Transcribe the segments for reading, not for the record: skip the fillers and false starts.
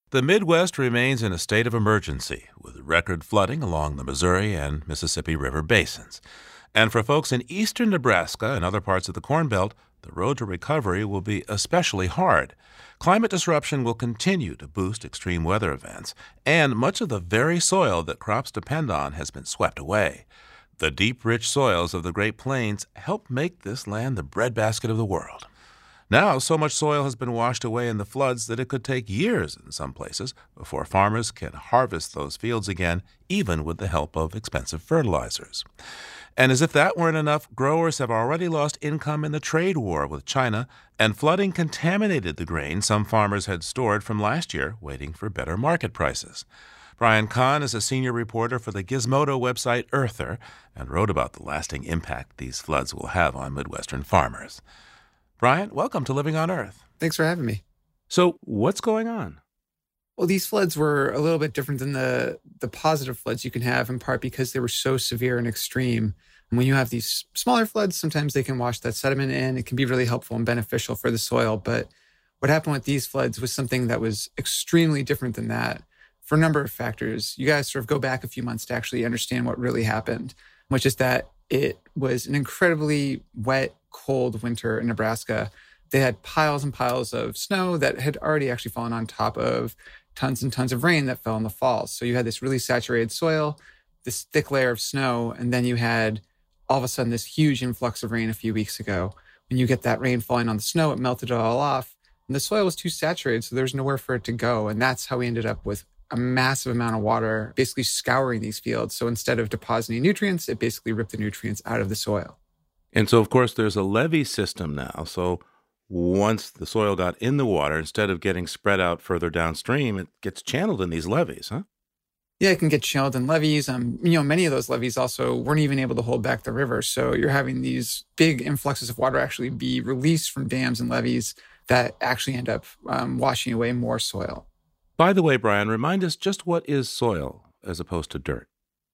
The Midwest remains in a state of emergency, with record flooding along the Missouri and Mississippi River basins. And for folks in eastern Nebraska and other parts of the Corn Belt, the road to recovery will be especially hard. Climate disruption will continue to boost extreme weather events, and much of the very soil that crops depend on has been swept away. The deep, rich soils of the Great Plains help make this land the breadbasket of the world. Now, so much soil has been washed away in the floods that it could take years in some places before farmers can harvest those fields again, even with the help of expensive fertilizers. And as if that weren't enough, growers have already lost income in the trade war with China, and flooding contaminated the grain some farmers had stored from last year, waiting for better market prices. Brian Kahn is a senior reporter for the Gizmodo website Earther and wrote about the lasting impact these floods will have on Midwestern farmers. Brian, welcome to Living on Earth. Thanks for having me. So, what's going on? Well, these floods were a little bit different than the positive floods you can have, in part because they were so severe and extreme. And when you have these smaller floods, sometimes they can wash that sediment in. It can be really helpful and beneficial for the soil. But what happened with these floods was something that was extremely different than that for a number of factors. You guys sort of go back a few months to actually understand what really happened, which is that it was an incredibly wet, cold winter in Nebraska. They had piles and piles of snow that had already actually fallen on top of tons and tons of rain that fell in the fall. So you had this really saturated soil, this thick layer of snow, and then you had all of a sudden this huge influx of rain a few weeks ago. When you get that rain falling on the snow, it melted it all off, and the soil was too saturated, so there's nowhere for it to go. And that's how we ended up with a massive amount of water basically scouring these fields. So instead of depositing nutrients, it basically ripped the nutrients out of the soil. And so, of course, there's a levee system now. So once the soil got in the water, instead of getting spread out further downstream, it gets channeled in these levees, huh? Yeah, it can get channeled in levees. Many of those levees also weren't even able to hold back the river. So you're having these big influxes of water actually be released from dams and levees that actually end up washing away more soil. By the way, Brian, remind us just what is soil as opposed to dirt?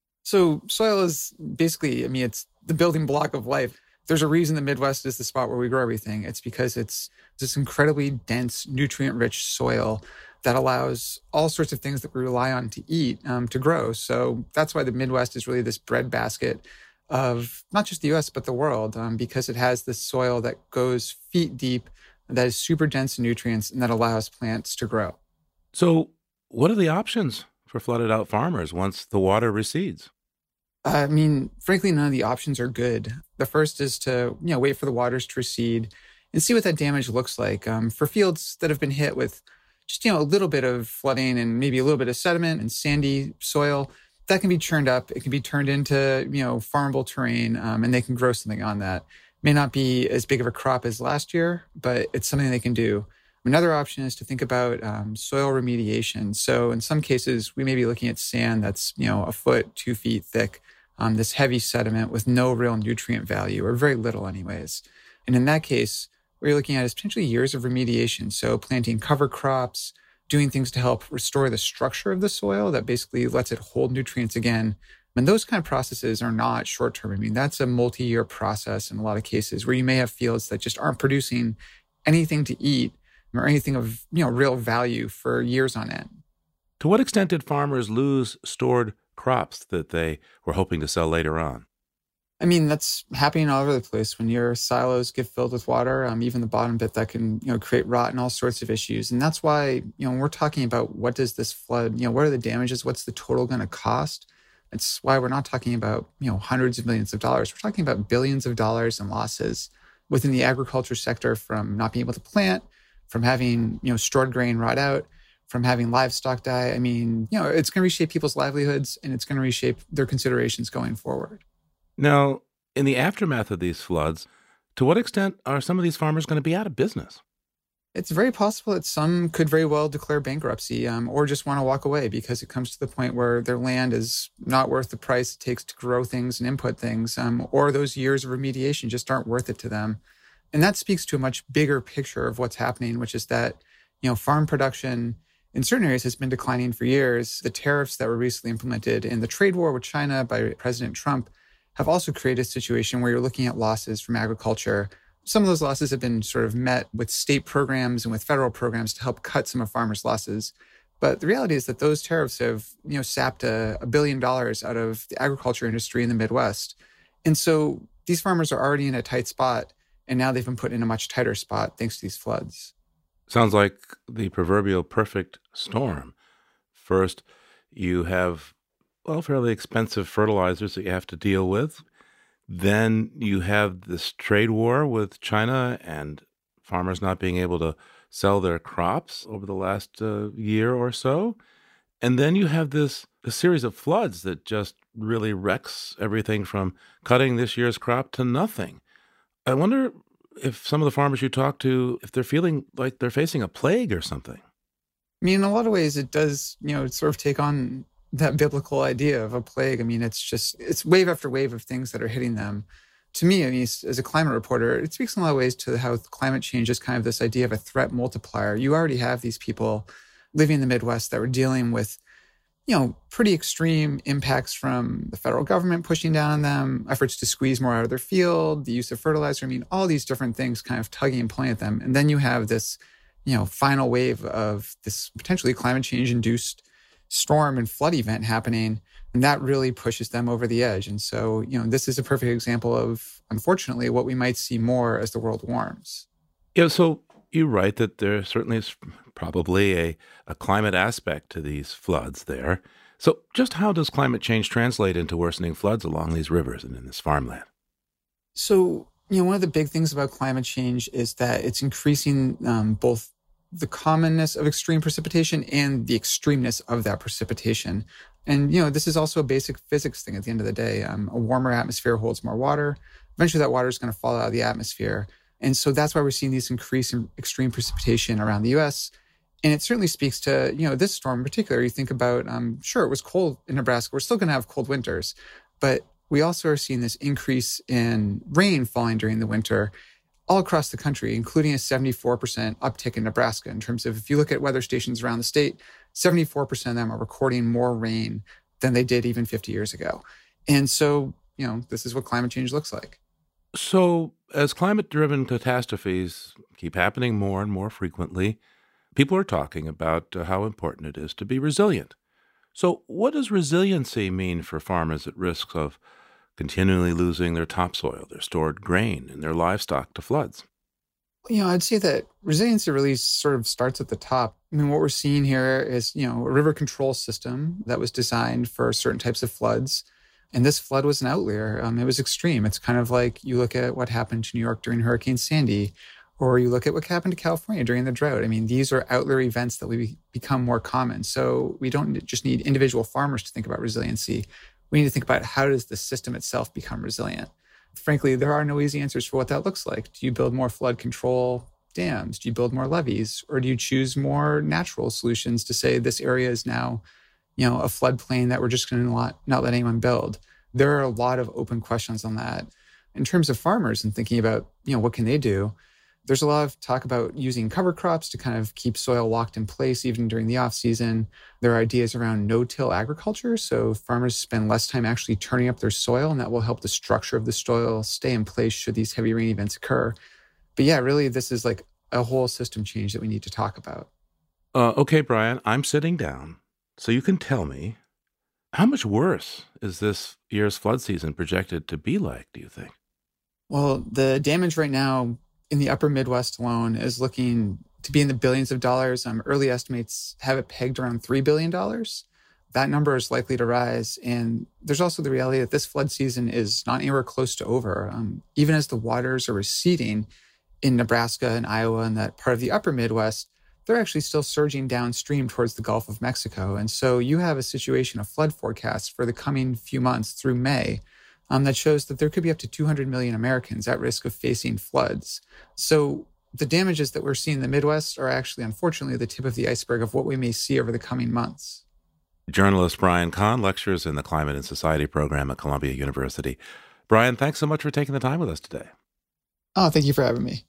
So soil is basically, it's the building block of life. There's a reason the Midwest is the spot where we grow everything. It's because it's this incredibly dense, nutrient-rich soil that allows all sorts of things that we rely on to eat to grow. So that's why the Midwest is really this breadbasket of not just the U.S., but the world, because it has this soil that goes feet deep, that is super dense in nutrients, and that allows plants to grow. So what are the options for flooded out farmers once the water recedes? Frankly, none of the options are good. The first is to, wait for the waters to recede and see what that damage looks like. For fields that have been hit with just, a little bit of flooding and maybe a little bit of sediment and sandy soil, that can be churned up. It can be turned into, farmable terrain, and they can grow something on that. May not be as big of a crop as last year, but it's something they can do. Another option is to think about soil remediation. So in some cases, we may be looking at sand that's, a foot, 2 feet thick, this heavy sediment with no real nutrient value, or very little anyways. And in that case, what you're looking at is potentially years of remediation. So planting cover crops, doing things to help restore the structure of the soil that basically lets it hold nutrients again. And those kind of processes are not short-term. That's a multi-year process in a lot of cases where you may have fields that just aren't producing anything to eat or anything of, real value for years on end. To what extent did farmers lose stored crops that they were hoping to sell later on? That's happening all over the place. When your silos get filled with water, even the bottom bit, that can, create rot and all sorts of issues. And that's why, when we're talking about what does this flood, what are the damages? What's the total going to cost? It's why we're not talking about, hundreds of millions of dollars. We're talking about billions of dollars in losses within the agriculture sector from not being able to plant, from having, stored grain rot out, from having livestock die. It's going to reshape people's livelihoods, and it's going to reshape their considerations going forward. Now, in the aftermath of these floods, to what extent are some of these farmers going to be out of business? It's very possible that some could very well declare bankruptcy or just want to walk away because it comes to the point where their land is not worth the price it takes to grow things and input things, or those years of remediation just aren't worth it to them. And that speaks to a much bigger picture of what's happening, which is that, farm production in certain areas has been declining for years. The tariffs that were recently implemented in the trade war with China by President Trump have also created a situation where you're looking at losses from agriculture. Some of those losses have been sort of met with state programs and with federal programs to help cut some of farmers' losses. But the reality is that those tariffs have, sapped $1 billion out of the agriculture industry in the Midwest. And so these farmers are already in a tight spot, and now they've been put in a much tighter spot thanks to these floods. Sounds like the proverbial perfect storm. First, you have, well, fairly expensive fertilizers that you have to deal with. Then you have this trade war with China and farmers not being able to sell their crops over the last year or so. And then you have a series of floods that just really wrecks everything from cutting this year's crop to nothing. I wonder if some of the farmers you talk to, if they're feeling like they're facing a plague or something. I mean, in a lot of ways, it does, sort of take on that biblical idea of a plague. I mean, it's wave after wave of things that are hitting them. To me, I mean, as a climate reporter, it speaks in a lot of ways to how climate change is kind of this idea of a threat multiplier. You already have these people living in the Midwest that were dealing with, pretty extreme impacts from the federal government pushing down on them, efforts to squeeze more out of their field, the use of fertilizer. I mean, all these different things kind of tugging and pulling at them. And then you have this, final wave of this potentially climate change induced storm and flood event happening. And that really pushes them over the edge. And so, this is a perfect example of, unfortunately, what we might see more as the world warms. Yeah, so you write that there certainly is probably a climate aspect to these floods there. So just how does climate change translate into worsening floods along these rivers and in this farmland? So, one of the big things about climate change is that it's increasing both the commonness of extreme precipitation and the extremeness of that precipitation. And, this is also a basic physics thing at the end of the day. A warmer atmosphere holds more water. Eventually that water is going to fall out of the atmosphere. And so that's why we're seeing these increase in extreme precipitation around the U.S. And it certainly speaks to, this storm in particular. You think about, sure, it was cold in Nebraska. We're still going to have cold winters. But we also are seeing this increase in rain falling during the winter all across the country, including a 74% uptick in Nebraska in terms of, if you look at weather stations around the state, 74% of them are recording more rain than they did even 50 years ago. And so, this is what climate change looks like. So as climate-driven catastrophes keep happening more and more frequently, people are talking about how important it is to be resilient. So what does resiliency mean for farmers at risk of continually losing their topsoil, their stored grain, and their livestock to floods? I'd say that resiliency really sort of starts at the top. I mean, what we're seeing here is, a river control system that was designed for certain types of floods. And this flood was an outlier. It was extreme. It's kind of like you look at what happened to New York during Hurricane Sandy, or you look at what happened to California during the drought. I mean, these are outlier events that will become more common. So we don't just need individual farmers to think about resiliency. We need to think about how does the system itself become resilient. Frankly, there are no easy answers for what that looks like. Do you build more flood control dams? Do you build more levees? Or do you choose more natural solutions to say this area is now, a floodplain that we're just going to not let anyone build? There are a lot of open questions on that. In terms of farmers and thinking about, what can they do? There's a lot of talk about using cover crops to kind of keep soil locked in place even during the off season. There are ideas around no-till agriculture, so farmers spend less time actually turning up their soil, and that will help the structure of the soil stay in place should these heavy rain events occur. But yeah, really, this is like a whole system change that we need to talk about. Okay, Brian, I'm sitting down, so you can tell me, how much worse is this year's flood season projected to be like, do you think? Well, the damage right now in the upper Midwest alone is looking to be in the billions of dollars. Early estimates have it pegged around $3 billion. That number is likely to rise. And there's also the reality that this flood season is not anywhere close to over. Even as the waters are receding in Nebraska and Iowa and that part of the upper Midwest, they're actually still surging downstream towards the Gulf of Mexico. And so you have a situation of flood forecasts for the coming few months through May that shows that there could be up to 200 million Americans at risk of facing floods. So the damages that we're seeing in the Midwest are actually, unfortunately, the tip of the iceberg of what we may see over the coming months. Journalist Brian Kahn lectures in the Climate and Society program at Columbia University. Brian, thanks so much for taking the time with us today. Oh, thank you for having me.